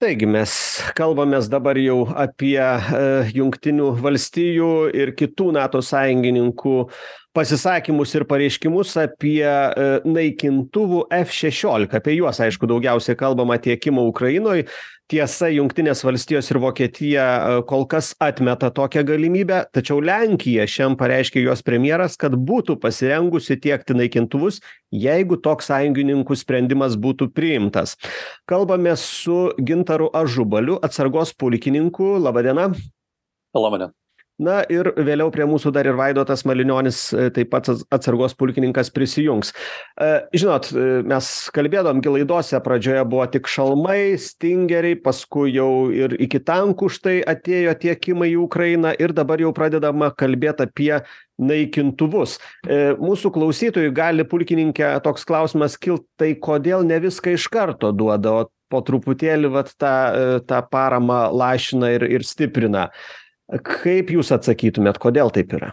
Taigi mes kalbamės dabar jau apie Jungtinių valstijų ir kitų NATO sąjungininkų pasisakymus ir pareiškimus apie naikintuvų F-16. Apie juos, aišku, daugiausiai kalbama tiekimo Ukrainoj. Tiesa, Jungtinės valstijos ir Vokietija kol kas atmeta tokią galimybę, tačiau Lenkija šiandien pareiškė jos premjeras, kad būtų pasirengusi tiekti naikintuvus, jeigu toks sąjungininkų sprendimas būtų priimtas. Kalbame su Gintaru Ažubaliu, atsargos pulkininku. Labą dieną. Labą dieną. Na ir vėliau prie mūsų dar ir Vaidotas Malinionis, taip pat atsargos pulkininkas, prisijungs. Žinot, mes kalbėdom, laidose pradžioje buvo tik šalmai, stingeriai, paskui jau ir iki tankų štai atėjo tiekimai į Ukrainą ir dabar jau pradedama kalbėti apie naikintuvus. Mūsų klausytojui gali, pulkininkė, toks klausimas kilt, tai kodėl ne viską iš karto duoda, o po truputėlį vat tą paramą lašina ir stiprina. Kaip jūs atsakytumėt, kodėl taip yra?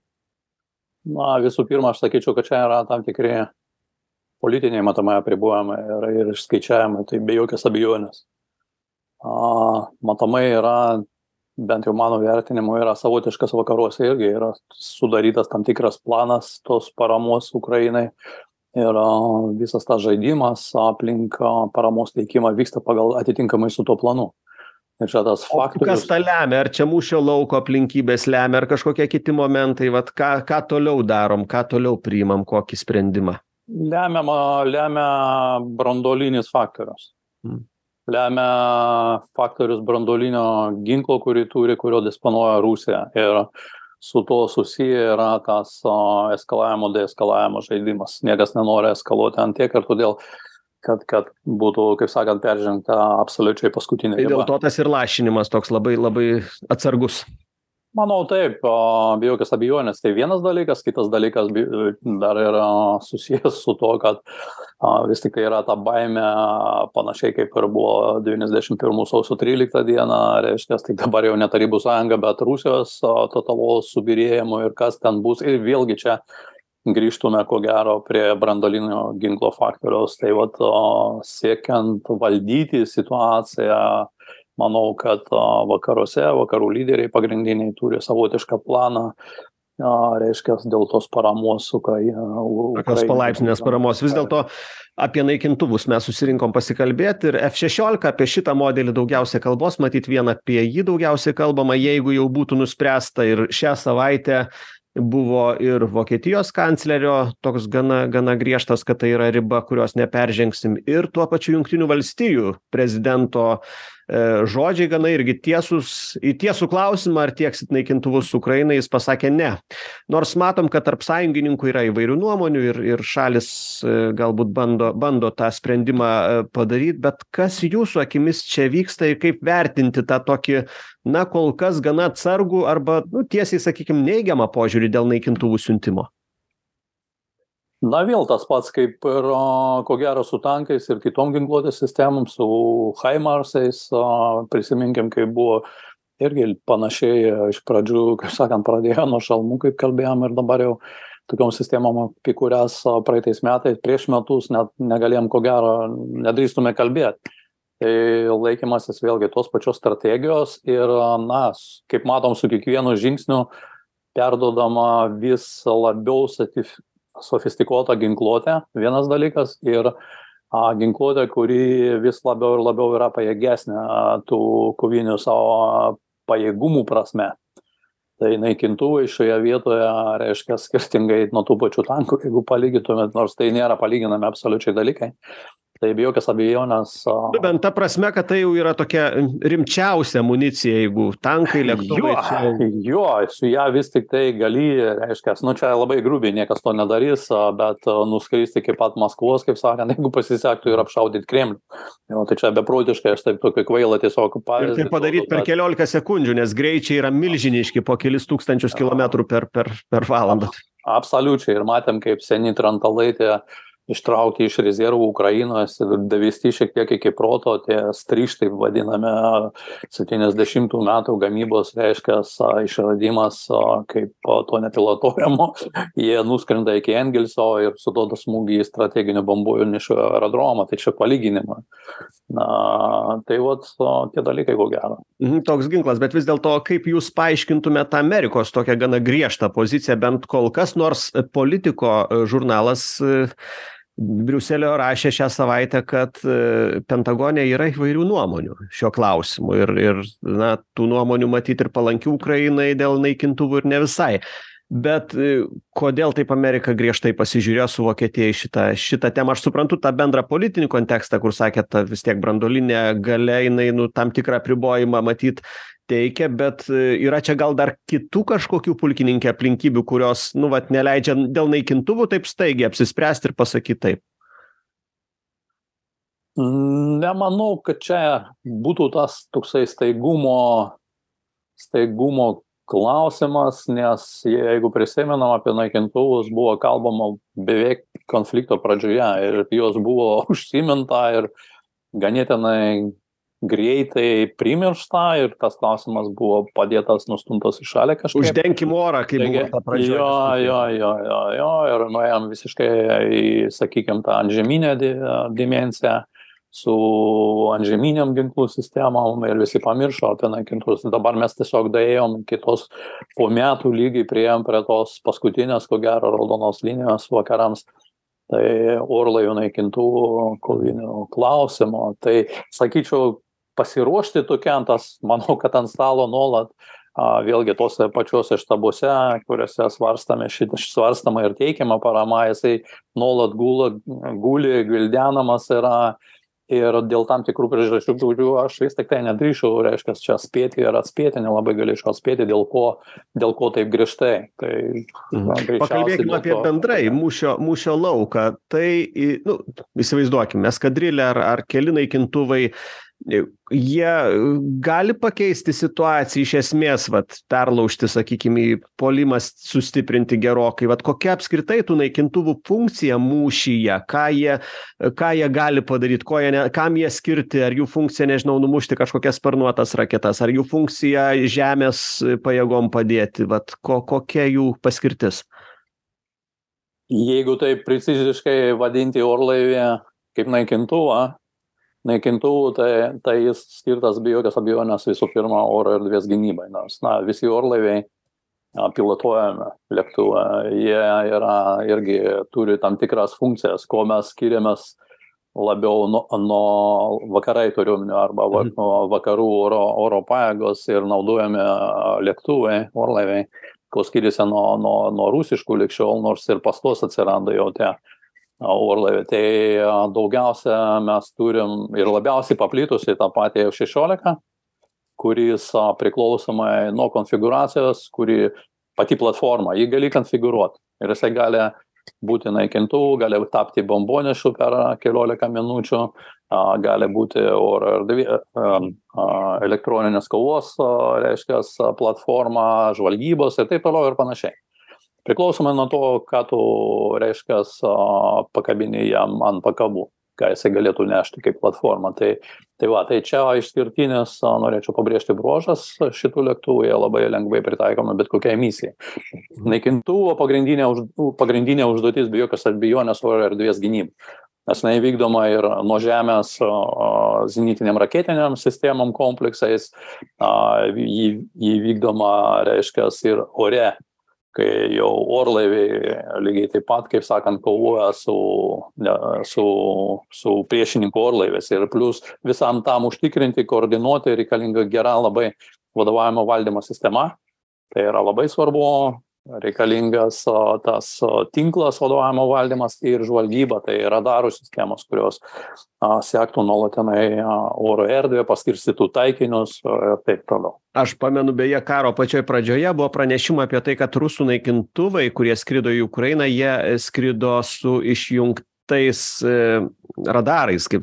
Na, visų pirma, aš sakyčiau, kad čia yra tam tikri politiniai matomai apribojimai ir išskaičiavimai, tai be jokios abejonės. Matomai yra, bent jau mano vertinimu, yra savotiškas vakaruose irgi, yra sudarytas tam tikras planas tos paramos Ukrainai ir visas tas žaidimas aplink paramos teikimą vyksta pagal atitinkamai su tuo planu. Ir čia tas faktorius. Kas tą lemia? Ar čia mūšio lauko aplinkybės lemia, ar kažkokie kiti momentai? Vat ką toliau darom, ką toliau priimam, kokį sprendimą? Lemia branduolinis faktorius. Lemia faktorius branduolinio ginklo, kurį turi, kurio disponuoja Rusija. Ir su to susiję yra tas eskalavimo, deeskalavimo žaidimas. Niekas nenori eskaluoti ant tiek ir todėl kad būtų, kaip sakant, peržengta absoliučiai paskutinė riba. Tai dėl to tas ir lašinimas toks labai, labai atsargus. Manau, taip, be jokios abejonės. Tai vienas dalykas, kitas dalykas dar yra susijęs su to, kad vis tik tai yra ta baimė, panašiai kaip ir buvo 91 sausio 13 dieną, reiškia, tai dabar jau ne Tarybų sąjunga, bet Rusijos totalaus subyrėjimo ir kas ten bus. Ir vėlgi čia grįžtume, ko gero, prie branduolinio ginklo faktoriaus. Tai vat, siekiant valdyti situaciją, manau, kad vakaruose, vakarų lyderiai pagrindiniai turi savotišką planą, reiškia, dėl tos paramos Ukrainai. Tokios palaipsninės paramos. Vis dėlto apie naikintuvus mes susirinkom pasikalbėti ir F-16, apie šitą modelį daugiausia kalbos, matyt, vien apie jį daugiausiai kalbama, jeigu jau būtų nuspręsta ir šią savaitę buvo ir Vokietijos kanclerio toks gana griežtas, kad tai yra riba, kurios neperžengsim, ir tuo pačiu Jungtinių valstijų prezidento žodžiai gana irgi į tiesų klausimą, ar tieksit naikintuvus Ukrainai, jis pasakė ne. Nors matom, kad tarp sąjungininkų yra įvairių nuomonių ir šalis galbūt bando tą sprendimą padaryti, bet kas jūsų akimis čia vyksta ir kaip vertinti tą tokį, na, kol kas gana atsargų arba, tiesiai, sakykime, neigiamą požiūrį dėl naikintuvų siuntimo? Na, vėl tas pats kaip ir, ko gero, su tankais ir kitom ginkluotės sistemom, su HIMARSais, prisiminkim, kaip buvo irgi panašiai iš pradžių, kaip sakant, pradėjo nuo šalmų, kaip kalbėjom, ir dabar jau tokiom sistemom, apie kurias praeitais metais, prieš metus net negalėjom, ko gero, nedrįstume kalbėti. Tai laikymasis vėlgi tos pačios strategijos ir, na, kaip matom, su kiekvienu žingsniu perdodama vis labiau sofistikuota ginkluotė, vienas dalykas, ir ginkluotė, kuri vis labiau ir labiau yra pajėgesnė tų kovinių savo pajėgumų prasme. Tai naikintuvai šioje vietoje, reiškia, skirtingai nuo tų pačių tankų, jeigu palygintumėt, nors tai nėra palyginami absoliučiai dalykai. Tai be jokios abejonės. Bent ta prasme, kad tai jau yra tokia rimčiausia amunicija, jeigu tankai, lėktuvai. Jo, su ją vis tik tai gali, reiškia, čia labai grubiai niekas to nedarys, bet nuskristi iki pat Maskvos, kaip sakant, jeigu pasisektų ir apšaudyti Kremlių. Jo, tai čia beprotiškai, aš taip tokį kvailą tiesiog pavyzdį. Ir tai padaryti per keliolika sekundžių, nes greičiai yra milžiniški, po kelis tūkstančius kilometrų per valandą. Absoliučiai. Ir matėm, kaip seni trantalai tie ištraukti iš rezervų Ukrainos ir davesti šiek tiek iki proto, tie stryš, taip vadiname, 70 metų gamybos, reiškia, išradimas kaip to nepilotuojamo, jie nuskrenda iki Engelso ir suduoda smūgį į strateginių bombonešių aerodromą, tai čia palyginimą. Na, tai vat, tie dalykai ko gero. Toks ginklas, bet vis dėlto, kaip jūs paaiškintumėte Amerikos tokią gana griežtą poziciją, bent kol kas, nors Politico žurnalas Briuselio rašė šią savaitę, kad Pentagone yra įvairių nuomonių šiuo klausimu ir na, tų nuomonių matyti ir palankių Ukrainai dėl naikintuvų ir ne visai. Bet kodėl taip Amerika griežtai pasižiūrėjo su Vokietija į šitą temą? Aš suprantu tą bendrą politinį kontekstą, kur sakėt, vis tiek branduolinė galia, jinai tam tikrą apribojimą matyt teikia, bet yra čia gal dar kitų kažkokių, pulkininkė, aplinkybių, kurios, neleidžia dėl naikintuvų taip staigiai apsispręsti ir pasakyti taip? Nemanau, kad čia būtų tas toksai staigumo klausimas, nes jeigu prisimenam apie naikintuvus, buvo kalbama beveik konflikto pradžioje ir jos buvo užsiminta ir ganėtinai greitai primiršta ir tas klausimas buvo padėtas, nustumtas į šalį kažkaip. Uždenkim orą, kaip buvo ta pradžioje. Jo, ir nuėjom visiškai į, sakykime, tą antžeminę dimensiją su antžeminiam ginklų sistemom ir visi pamiršo apie naikintuvus. Dabar mes tiesiog daėjom kitos po metų lygiai priėjom prie tos paskutinės, ko gero, raudonos linijos vakarams. Tai orlaivių naikintuvų kovinių klausimo. Tai, sakyčiau, pasiruošti tokiam, tas, manau, kad ant stalo nuolat, vėlgi tose pačiuose štabuose, kuriuose svarstama ir teikiama parama, jisai nuolat guli, gvildenamas yra ir dėl tam tikrų priežasčių, kurių aš vis tik tai nedrįšau, reiškia, čia spėti ir atspėti, nelabai galėčiau atspėti, dėl ko taip griežtai. Tai, pakalbėkime apie bendrai mūšio lauką. Tai, įsivaizduokime, eskadrilė ar keli naikintuvai, jie gali pakeisti situaciją iš esmės, perlaužti, sakykime, į puolimą sustiprinti gerokai. Kokia apskritai tų naikintuvų funkcija mūšyje, ką jie gali padaryti, kam jie skirti, ar jų funkcija, nežinau, numušti kažkokias sparnuotas raketas, ar jų funkcija žemės pajėgom padėti, kokia jų paskirtis? Jeigu taip preciziškai vadinti orlaivį kaip naikintuvų, tai jis skirtas be jokios abejonės visų pirma oro erdvės gynybai, nes visi orlaiviai pilotuojami lėktuvą, jie irgi turi tam tikras funkcijas, ko mes skiriamės labiau nuo vakarai turiuomenio arba vakarų oro pajėgos ir naudojami lėktuvai, orlaiviai, ko skiriasi nuo rusiškų ligšiol, nors ir pastos atsiranda jau tie orlaiviai. Tai daugiausia mes turim ir labiausiai paplitusi tą patį F-16, kuris priklausomai nuo konfiguracijos, kuri pati platforma, jį gali konfigūruoti. Ir jisai gali būti naikintuvų, gali tapti bombonešių per keliolika minučių, gali būti elektroninės kovos, reiškia, platforma, žvalgybos ir taip toliau ir panašiai. Priklausomai nuo to, ką tu, reiškia, pakabini jam ant pakabų, ką jisai galėtų nešti kaip platformą. Tai čia išskirtinis, norėčiau pabrėžti, bruožas šitų lėktuvų, jie labai lengvai pritaikomi bet kokiai misijai. Naikintuvo pagrindinė užduotis be jokios abejonės oro erdvės gynyba. Nes neįvykdoma ir nuo žemės zenitiniam raketiniam sistemam kompleksais, įvykdoma, reiškia, ir ore, kai jau orlaiviai lygiai taip pat, kaip sakant, kovoja su priešininku orlaiviais. Ir plus visam tam užtikrinti, koordinuoti reikalinga gera labai vadovavimo valdymo sistema. Tai yra labai svarbu, reikalingas tas tinklas vadovavimo valdymas ir žvalgyba, tai radarų sistemos, kurios sektų nuolatinai oro erdvę, paskirstytų taikinius ir taip toliau. Aš pamenu, beje, karo pačioj pradžioje buvo pranešimai apie tai, kad rusų naikintuvai, kurie skrido į Ukrainą, jie skrido su išjungtais radarais, kaip ar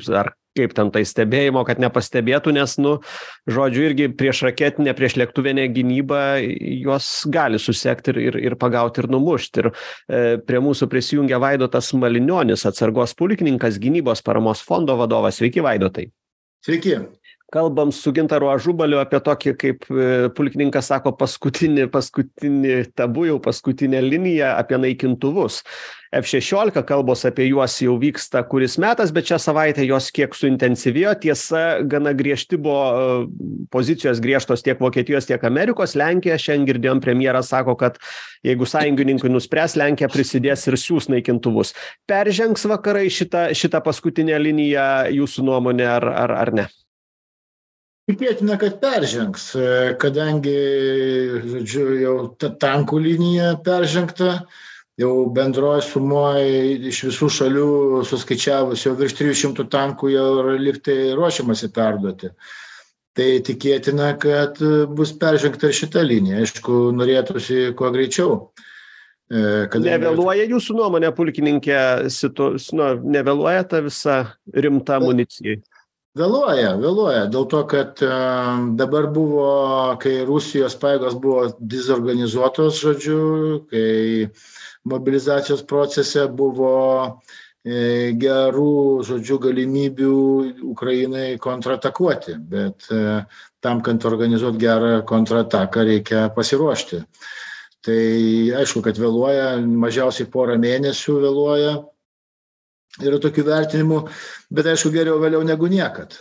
kaip ten tai stebėjimo, kad nepastebėtų, nes, žodžiu, irgi priešraketinė, priešlėktuvinė gynyba juos gali susekti ir pagauti ir numušti. Ir prie mūsų prisijungia Vaidotas Malinionis, atsargos pulkininkas, gynybos paramos fondo vadovas. Sveiki, Vaidotai. Sveiki. Kalbam su Gintaru Ažubaliu apie tokį, kaip pulkininkas sako, paskutinį tabu, jau paskutinę liniją, apie naikintuvus. F-16 kalbos apie juos jau vyksta kuris metas, bet šią savaitę jos kiek suintensyvėjo. Tiesa, gana griežti buvo pozicijos griežtos tiek Vokietijos, tiek Amerikos. Lenkija, šiandien girdėjom, premjeras sako, kad jeigu sąjungininkai nuspręs, Lenkija prisidės ir siūs naikintuvus. Peržengs vakarai šitą paskutinę liniją, jūsų nuomonė, ar ne? Tikėtina, kad peržengs, kadangi, žodžiu, jau ta tankų linija peržengta, jau bendroje sumoje iš visų šalių suskaičiavus jau virš 300 tankų jau liktai ruošiamasi perduoti. Tai tikėtina, kad bus peržengta ir šita linija. Aišku, norėtųsi kuo greičiau. Nevėluoja jūsų nuomonė, pulkininkė, nevėluoja ta visa rimta amunicija? Vėluoja. Dėl to, kad dabar buvo, kai Rusijos pajėgos buvo dezorganizuotos, žodžiu, kai mobilizacijos procese buvo gerų, žodžiu, galimybių Ukrainai kontratakuoti, bet tam, kad organizuoti gerą kontrataką, reikia pasiruošti. Tai aišku, kad vėluoja, mažiausiai porą mėnesių vėluoja. Yra tokių vertinimų, bet aišku, geriau vėliau negu niekad.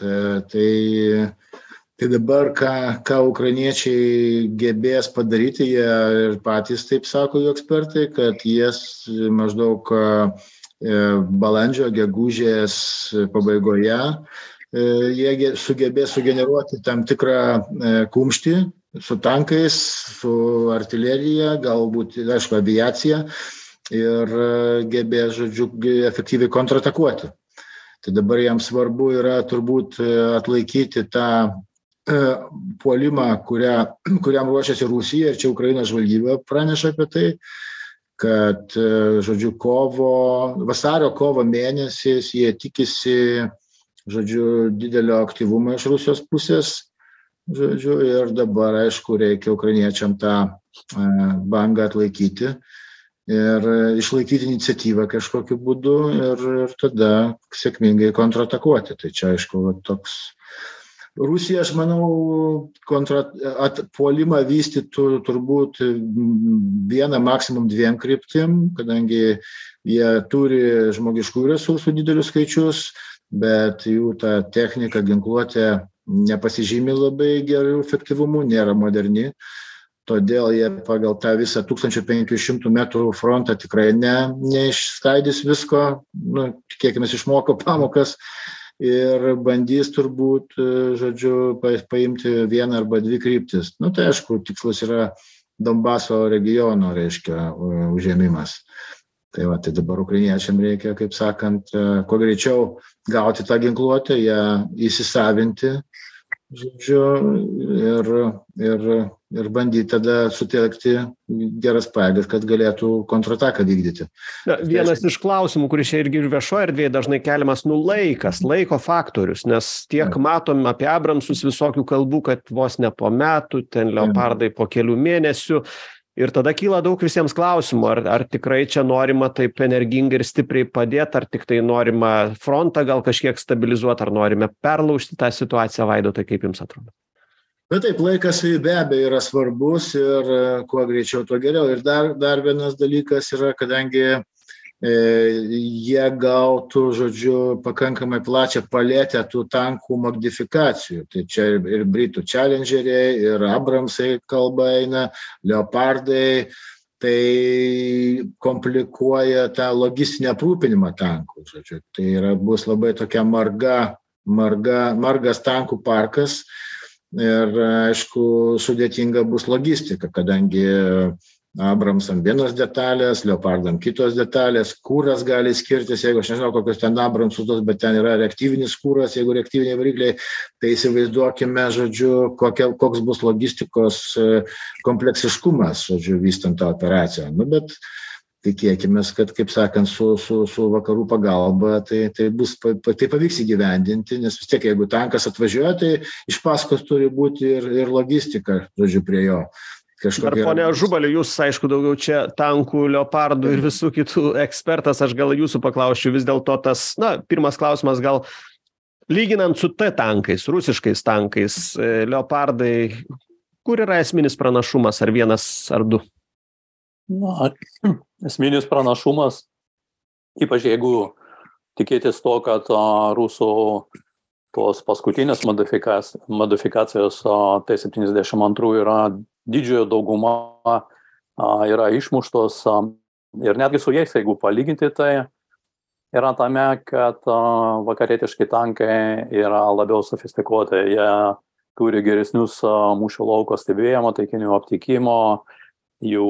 Tai dabar, ką ukrainiečiai gebės padaryti, jie ir patys taip sako jų ekspertai, kad jie maždaug balandžio, gegužės pabaigoje jie sugebės sugeneruoti tam tikrą kumštį su tankais, su artilerija, galbūt, aišku, aviacija. Ir gebės, žodžiu, efektyviai kontratakuoti. Tai dabar jam svarbu yra turbūt atlaikyti tą puolimą, kuriam ruošiasi Rusija, ir čia Ukrainos žvalgyba praneša apie tai, kad, žodžiu, vasario kovo mėnesiais jie tikisi, žodžiu, didelio aktyvumo iš Rusijos pusės, žodžiu, ir dabar, aišku, reikia ukrainiečiam tą bangą atlaikyti ir išlaikyti iniciatyvą kažkokiu būdu ir tada sėkmingai kontratakuoti. Tai čia, aišku, toks. Rusija, aš manau, puolimą vystytų turbūt vieną, maksimum 2 kryptim, kadangi jie turi žmogiškų resursų didelius skaičius, bet jų ta technika, ginkluotė nepasižymi labai gerų efektyvumų, nėra moderni. Todėl jie pagal tą visą 1500 metrų frontą tikrai neišskaidys visko, tikėkime, išmoko pamokas ir bandys turbūt, žodžiu, paimti vieną arba 2 kryptis. Tai aišku, tikslas yra Donbaso regiono, reiškia, užėmimas. Tai dabar ukrainiečiam reikia, kaip sakant, kuo greičiau gauti tą ginkluotę, ją įsisavinti, žodžiu, ir bandyti tada sutelkti geras pajėgas, kad galėtų kontrataką vykdyti. Vienas iš klausimų, kuris čia irgi viešoje erdvėje dažnai keliamas, laiko faktorius, nes tiek matom apie Abramsus visokių kalbų, kad vos ne po metų, ten Leopardai po kelių mėnesių. Ir tada kyla daug visiems klausimų, ar tikrai čia norima taip energingai ir stipriai padėti, ar tik tai norima frontą gal kažkiek stabilizuoti, ar norime perlaužti tą situaciją, Vaidotai, kaip jums atrodo? Bet taip, laikas be abejo yra svarbus ir kuo greičiau, tuo geriau. Ir dar vienas dalykas yra, kadangi jie gautų, žodžiu, pakankamai plačią paletę tų tankų modifikacijų. Tai čia ir Britų Challengeriai, ir Abramsai kalba eina, Leopardai, tai komplikuoja tą logistinę aprūpinimą tankų, žodžiu. Tai bus labai tokia margas tankų parkas ir, aišku, sudėtinga bus logistika, kadangi Abramsam vienos detalės, Leopardam kitos detalės, kūras gali skirtis, jeigu aš nežinau, kokios ten Abramsus tos, bet ten yra reaktyvinis kūras, jeigu reaktyviniai varikliai, tai įsivaizduokime, žodžiu, koks bus logistikos kompleksiškumas, žodžiu, vystant tą operaciją. Bet tikėkime, kad, kaip sakant, su vakarų pagalba tai pavyks įgyvendinti, nes vis tiek, jeigu tankas atvažiuoja, tai iš paskos turi būti ir logistika, žodžiu, prie jo. Dar, pone Ažubali, jūs, aišku, daugiau čia tankų, leopardų ir visų kitų ekspertas, aš gal jūsų paklausčiau, vis dėlto tas, pirmas klausimas, gal lyginant su T tankais, rusiškais tankais, leopardai, kur yra esminis pranašumas, ar vienas, ar du? Esminis pranašumas, ypač jeigu tikėtis to, kad rusų tos paskutinės modifikacijos T-72 yra didžiojo dauguma, yra išmuštos ir netgi su jais, jeigu palyginti, tai yra tame, kad vakarietiški tankai yra labiau sofistikuoti, jie turi geresnius mūšio lauko stebėjimo, taikinių aptikimo, jų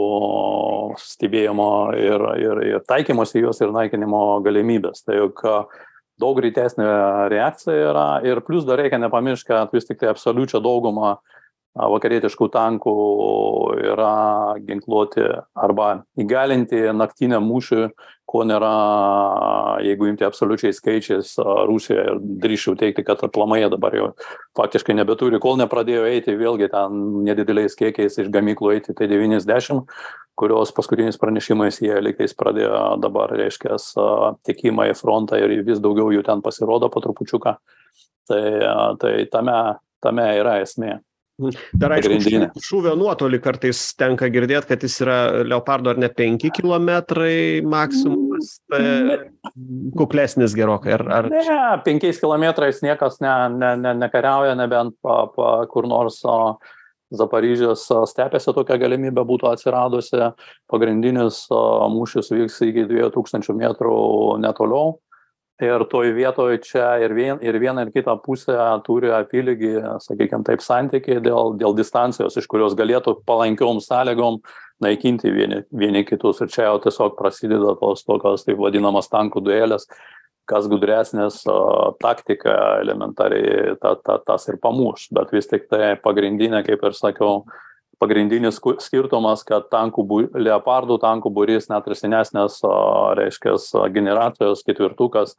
stebėjimo ir taikymosi juos ir naikinimo galimybės. Tai juk daug greitesnė reakcija yra ir plus dar reikia nepamiršti, kad vis tik tai absoliučią daugumą vakarietiškų tankų yra ginkluoti arba įgalinti naktiniam mūšiui, ko nėra, jeigu imti absoliučiai skaičiais Rusijoje, ir drįsčiau teikti, kad aplamai dabar jau faktiškai nebeturi, kol nepradėjo eiti vėlgi ten nedideliais kiekiais iš gamyklų eiti T-90, kurios paskutiniais pranešimais jie lygtais pradėjo dabar, reiškia, tiekimą į frontą ir vis daugiau jų ten pasirodo po trupučiuką. Tai tame yra esmė. Dar aišku, šūvio nuotolį kartais tenka girdėti, kad jis yra leopardo ar ne 5 kilometrai maksimumas, kuklesnis gerokai. Ne, 5 kilometrais niekas nekariauja, nebent kur nors Zaparyžės stepėse tokia galimybė būtų atsiradusi. Pagrindinis mūšis vyks iki 2000 metrų netoliau. Ir toj vietoj čia ir viena ir kita pusė turi apylygį, sakykime taip, santykiai dėl distancijos, iš kurios galėtų palankiom sąlygom naikinti vieni kitus. Ir čia jau tiesiog prasideda tos tokios taip vadinamas tankų duelės, kas gudresnės taktika elementariai tas ir pamuš. Bet vis tik tai pagrindinė, kaip ir sakiau, pagrindinis skirtumas, kad leopardų tankų būrys net ir senesnės, reiškia, generacijos ketvirtukas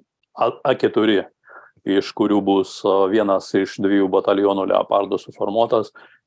A4, iš kurių bus vienas iš 2 batalionų leopardų suformuotas,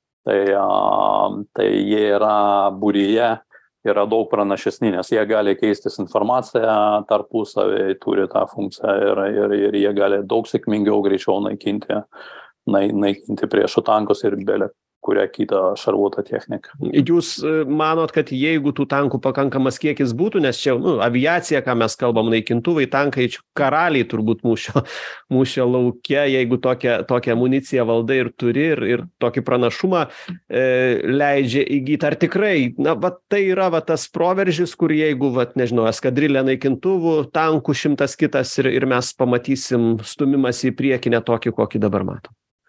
tai jie yra būryje, yra daug pranašesni, nes jie gali keistis informaciją tarpusavį, turi tą funkciją ir jie gali daug sėkmingiau greičiau naikinti priešų tankus ir belę kurią kitą šarvuotą techniką. Jūs manot, kad jeigu tų tankų pakankamas kiekis būtų, nes čia aviacija, ką mes kalbam, naikintuvai, tankai, karaliai turbūt mūšio lauke, jeigu tokią amuniciją valdai ir turi ir tokį pranašumą leidžia įgyti, ar tikrai, tai yra tas proveržis, kur jeigu, nežinau, eskadrilė naikintuvų, tankų 100 kitas ir mes pamatysim stumimas į priekį netokį, kokį dabar matom.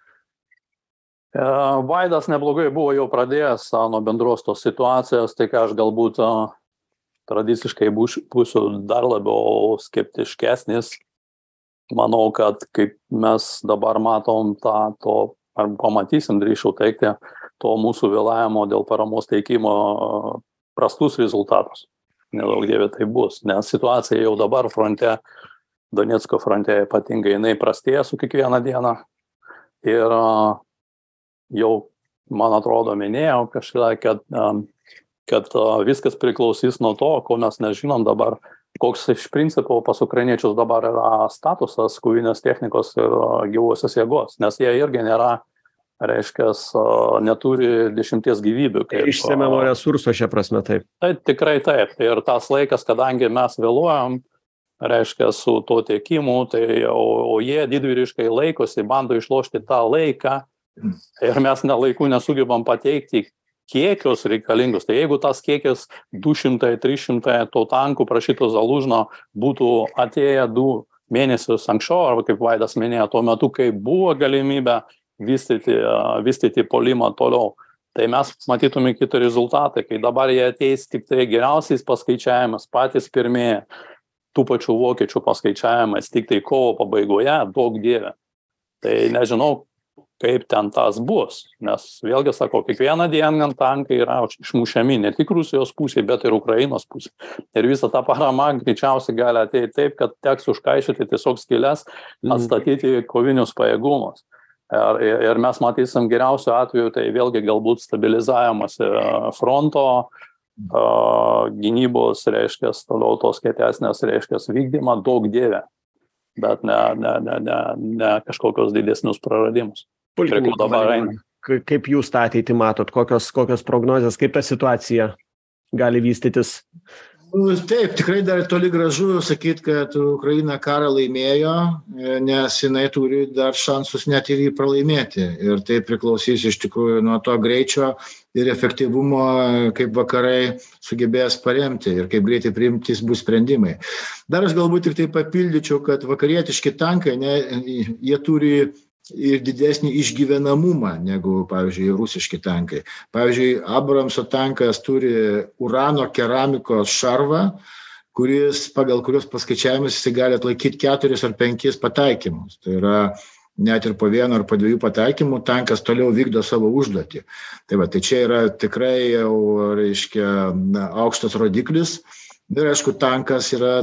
Vaidas neblogai buvo jau pradėjęs nuo bendros tos situacijos, tai ką aš galbūt tradiciškai būsiu dar labiau skeptiškesnis. Manau, kad kaip mes dabar matom ar pamatysim, drįsčiau teikti, to mūsų vėlavimo dėl paramos teikimo prastus rezultatus. Nedaug dievė tai bus, nes situacija jau dabar fronte, Donecko fronte ypatingai, jinai prastėja su kiekvieną dieną. Ir jau, man atrodo, minėjau kažką, kad viskas priklausys nuo to, ko mes nežinom dabar, koks iš principo pas ukrainiečius dabar yra statusas kovinės technikos ir gyvosios jėgos, nes jie irgi nėra, reiškia, neturi 10 gyvybių. Išsemiamo resurso šia prasme, taip. Tai tikrai taip. Ir tas laikas, kadangi mes vėluojam, reiškia, su to tiekimu, o jie didvyriškai laikosi, bando išlošti tą laiką, ir mes laiku nesugebam pateikti kiekius reikalingus. Tai jeigu tas kiekis 200-300 to tankų prašyto Zalužno būtų atėję 2 mėnesius anksčiau, arba kaip Vaidas minėjo, tuo metu, kai buvo galimybė vystyti puolimą toliau, tai mes matytume kitą rezultatą, kai dabar jie ateis tik tai geriausiais paskaičiavimas, patys pirmieji, tų pačių vokiečių paskaičiavimas, tik tai kovo pabaigoje, daug dievė. Tai nežinau, kaip ten tas bus. Nes vėlgi sakau, kiekvieną dieną tankai yra išmušiami ne tik Rusijos pusė, bet ir Ukrainos pusė. Ir visą tą paramą greičiausiai gali ateiti taip, kad teks užkaišyti tiesiog skylės, atstatyti kovinius pajėgumus. Ir mes matysim geriausiu atveju, tai vėlgi galbūt stabilizavimas fronto, gynybos, reiškia, toliau tos kietesnės, reiškia, vykdymą, daug dievė, bet ne kažkokios didesnius praradimus. Kaip jūs tą ateitį matot, kokios prognozės, kaip ta situacija gali vystytis? Taip, tikrai dar toli gražu sakyti, kad Ukraina karą laimėjo, nes jinai turi dar šansus net ir jį pralaimėti. Ir tai priklausys iš tikrųjų nuo to greičio ir efektyvumo, kaip vakarai sugebės paremti ir kaip greitai priimtis bus sprendimai. Dar aš galbūt tik tai papildyčiau, kad vakarietiški tankai, jie turi ir didesnį išgyvenamumą negu, pavyzdžiui, rusiški tankai. Pavyzdžiui, Abramso tankas turi urano keramikos šarvą, pagal kurios paskaičiavimus jis gali atlaikyti 4 ar 5 pataikymus. Tai yra net ir po 1 ar po 2 pataikymų tankas toliau vykdo savo užduotį. Tai čia yra tikrai jau, reiškia, aukštas rodiklis. Ir aišku, tankas yra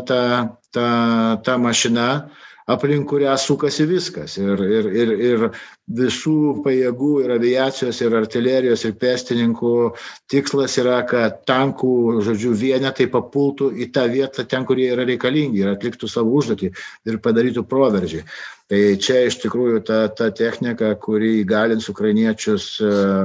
ta mašina, aplink kurią sukasi viskas. Ir visų pajėgų, ir aviacijos, ir artilerijos, ir pėstininkų tikslas yra, kad tankų, vienetai papultų į tą vietą ten, kur jie yra reikalingi, ir atliktų savo užduotį ir padarytų proveržį. Tai čia iš tikrųjų ta technika, kuri įgalins ukrainiečius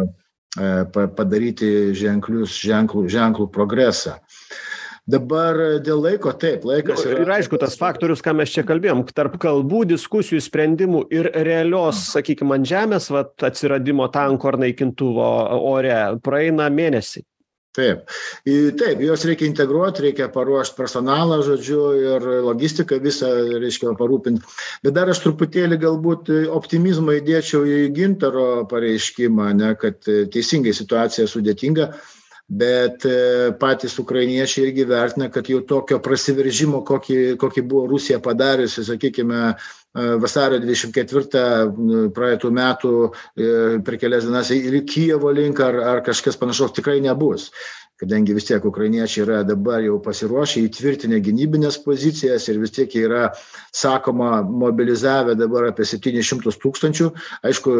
padaryti ženklų progresą. Dabar dėl laiko, taip, laikas yra... Ir aišku, tas faktorius, ką mes čia kalbėjom, tarp kalbų, diskusijų, sprendimų ir realios, sakykime, ant žemės atsiradimo tanko ar naikintuvo ore praeina mėnesiai. Taip, juos reikia integruoti, reikia paruošti personalą, ir logistiką visą, reiškia, parūpinti. Bet dar aš truputėlį galbūt optimizmą įdėčiau į Gintaro pareiškimą, kad teisingai situacija sudėtinga. Bet patys ukrainiečiai irgi vertina, kad jau tokio prasiveržimo, kokį buvo Rusija padariusi, sakykime, vasario 24 praeitų metų per kelias dienas ir Kijevo link ar kažkas panašaus tikrai nebus. Kadangi vis tiek ukrainiečiai yra dabar jau pasiruošę, įtvirtinę gynybinės pozicijas ir vis tiek yra, sakoma, mobilizavę dabar apie 700 000. Aišku,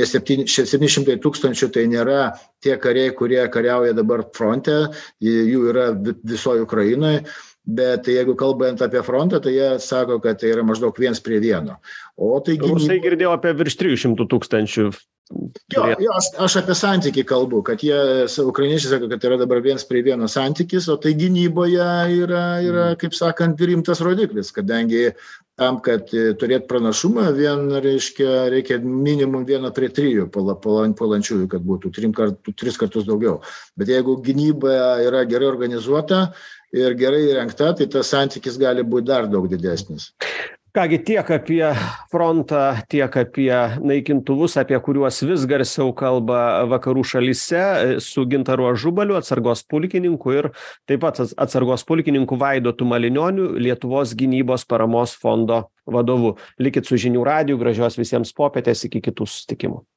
700 000 tai nėra tie kariai, kurie kariauja dabar fronte, jų yra visoje Ukrainoje. Bet jeigu kalbant apie frontą, tai jie sako, kad tai yra maždaug 1 prie 1. O tai Rusai girdėjo apie virš 300 000. Jo, aš apie santykį kalbu, kad ukrainiečiai sako, kad yra dabar 1 prie 1 santykis, o tai gynyboje yra, kaip sakant, rimtas rodiklis, kadangi tam, kad turėt pranašumą, reikia minimum 1 prie 3 puolančiųjų, kad būtų 3 kartus daugiau. Bet jeigu gynyba yra gerai organizuota ir gerai įrengta, tai tas santykis gali būti dar daug didesnis. Kągi, tiek apie frontą, tiek apie naikintuvus, apie kuriuos vis garsiau kalba vakarų šalyse, su Gintaru Ažubaliu, atsargos pulkininku, ir taip pat atsargos pulkininku Vaidotu Malinioniu, Lietuvos gynybos paramos fondo vadovu. Likit su žinių radiju, gražios visiems popietės, iki kitų susitikimų.